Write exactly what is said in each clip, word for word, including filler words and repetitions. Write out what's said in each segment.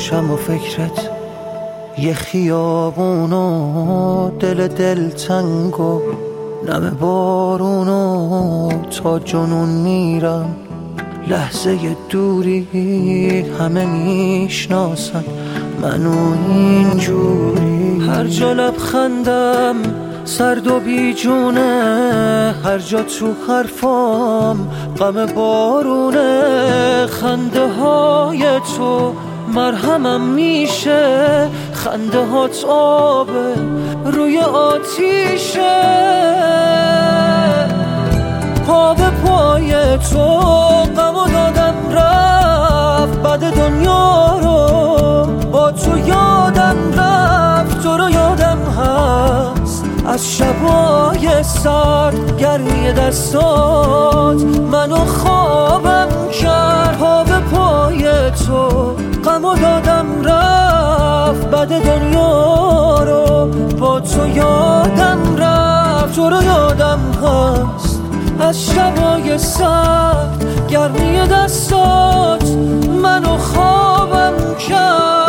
باشم و فکرت یه خیابونو دل دل تنگو نم بارونو تا جنون میرم. لحظه دوری همه میشناسن منو اینجوری. هر جا لبخندم سرد و بیجونه، هر جا تو حرفام غم بارونه. خنده های تو مرهمم میشه، خنده هات آبه روی آتیشه. پا به پای تو غمو دادم رفت، بعد دنیا رو با تو یادم رفت. تو رو یادم هست از شبای سرد، گرمی دستات منو خوابم کرد. پا به پای تو غمو دادم رفت، بعد دنیا رو با تو یادم رفت. تو رو یادم هست از شبای سرد، گرمی دستات منو خوابم کرد.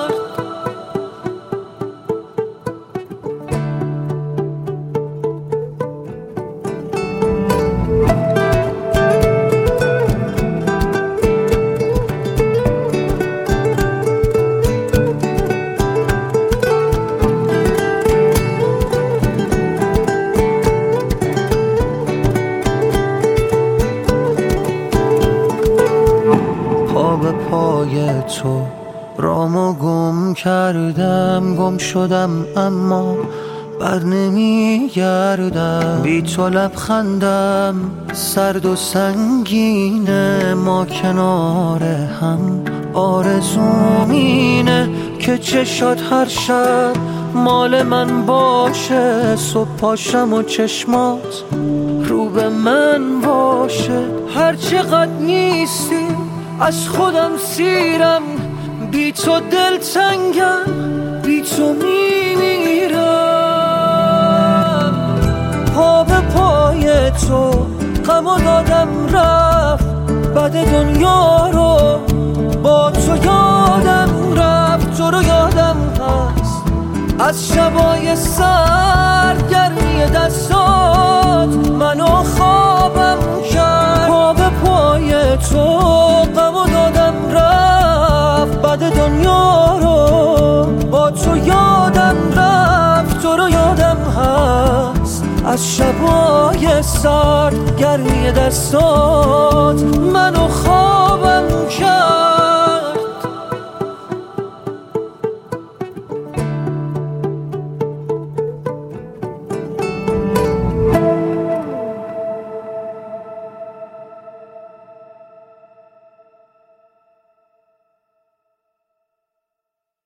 به پای تو رامو گم کردم، گم شدم اما بر نمیگردم. بی تو لبخندم سرد و سنگینه، ما کنار هم آرزوم اینه که چشات هر شب مال من باشه. صبح پاشم و چشمات رو به من باشه. هر چقدر نیستی از خودم سیرم، بی تو دل تنگم، بی تو میمیرم. پا به پای تو غمو دادم رفت، بعد دنیا رو با تو یادم رفت. تو رو یادم هست از شبای سرد، گرمی دستات منو خوابم کرد. پا به پای تو غمو دادم رفت، بعد دنیا رو با تو یادم رفت. تو رو یادم هست از شبای سرد، گرمی دستات منو خوابم کرد.